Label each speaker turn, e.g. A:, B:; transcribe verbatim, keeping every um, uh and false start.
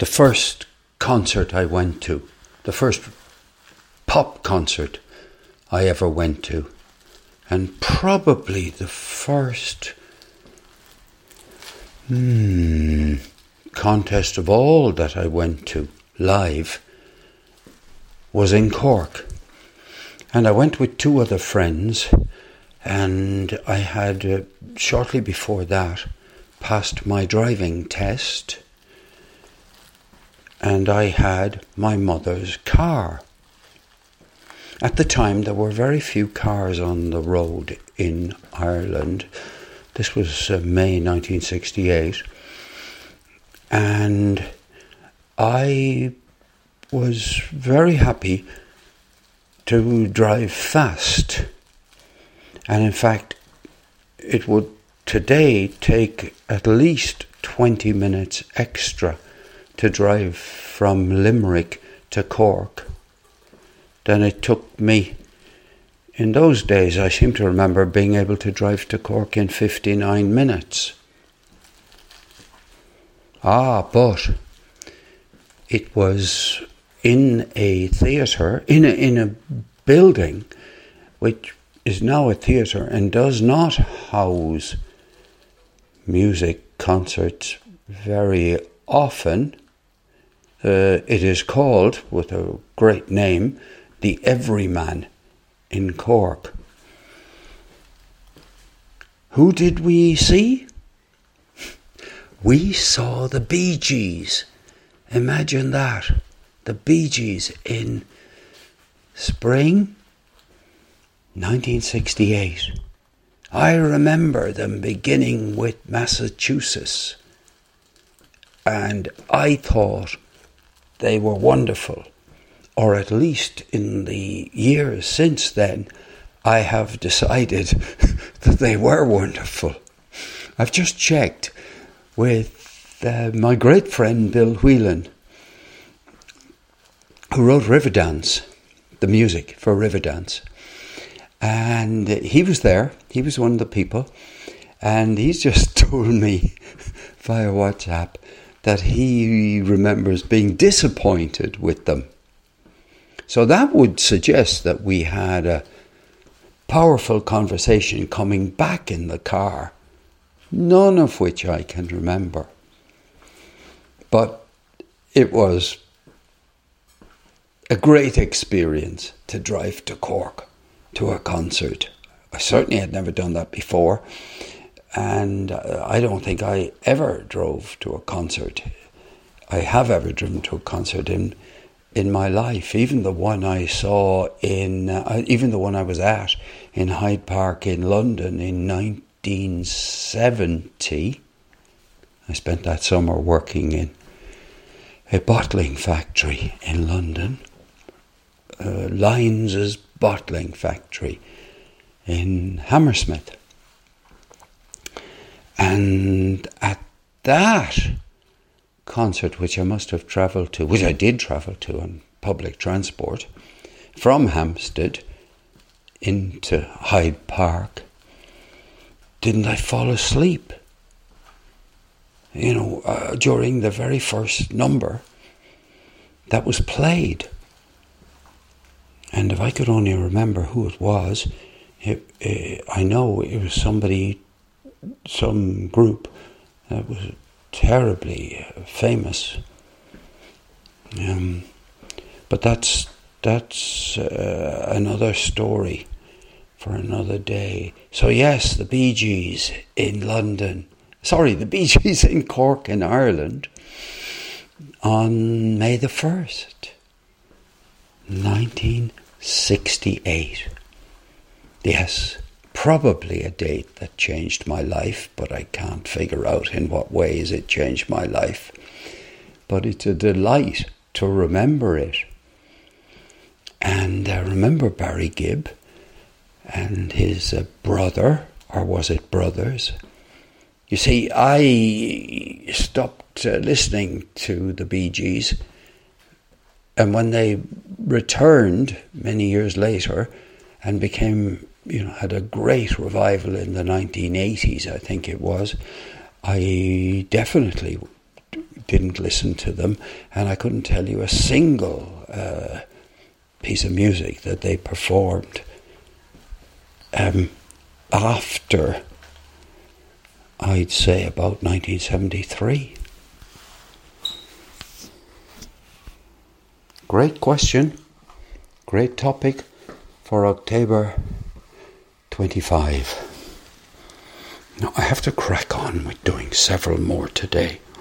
A: the first concert I went to, the first pop concert I ever went to, and probably the first hmm, contest of all that I went to live was in Cork. And I went with two other friends, and I had, uh, shortly before that, passed my driving test, and I had my mother's car. At the time, there were very few cars on the road in Ireland. This was uh, May nineteen sixty-eight. And I was very happy to drive fast. And in fact, it would today take at least twenty minutes extra to drive from Limerick to Cork than it took me. In those days, I seem to remember being able to drive to Cork in fifty-nine minutes. Ah, but it was in a theatre, in a, in a building which is now a theatre and does not house music concerts very often. Uh, it is called, with a great name, the Everyman in Cork. Who did we see? We saw the Bee Gees. Imagine that. The Bee Gees in spring nineteen sixty-eight. I remember them beginning with Massachusetts, and I thought they were wonderful. Or at least in the years since then, I have decided that they were wonderful. I've just checked with uh, my great friend Bill Whelan, who wrote Riverdance, the music for Riverdance. And he was there, he was one of the people, and he's just told me via WhatsApp that he remembers being disappointed with them. So that would suggest that we had a powerful conversation coming back in the car, none of which I can remember. But it was a great experience to drive to Cork to a concert. I certainly had never done that before, and I don't think I ever drove to a concert. I have ever driven to a concert in in my life, even the one I saw in, uh, even the one I was at in Hyde Park in London in nineteen seventy. I spent that summer working in a bottling factory in London, uh, Lyons' bottling factory in Hammersmith. And at that concert, which I must have travelled to, which I did travel to on public transport, from Hampstead into Hyde Park, didn't I fall asleep? You know, uh, during the very first number that was played. And if I could only remember who it was, it, it, I know it was somebody, some group that was terribly famous. Um, but that's that's uh, another story for another day. So yes, the Bee Gees in London. Sorry, the Bee Gees in Cork in Ireland on May the first, nineteen sixty-eight. Yes, probably a date that changed my life, but I can't figure out in what ways it changed my life. But it's a delight to remember it. And I remember Barry Gibb and his uh, brother, or was it brothers? You see, I stopped uh, listening to the Bee Gees, and when they returned many years later and became, you know, had a great revival in the nineteen eighties, I think it was, I definitely didn't listen to them, and I couldn't tell you a single uh, piece of music that they performed um, after, I'd say, about nineteen seventy-three. Great question, great topic for October twenty-five. Now I have to crack on with doing several more today.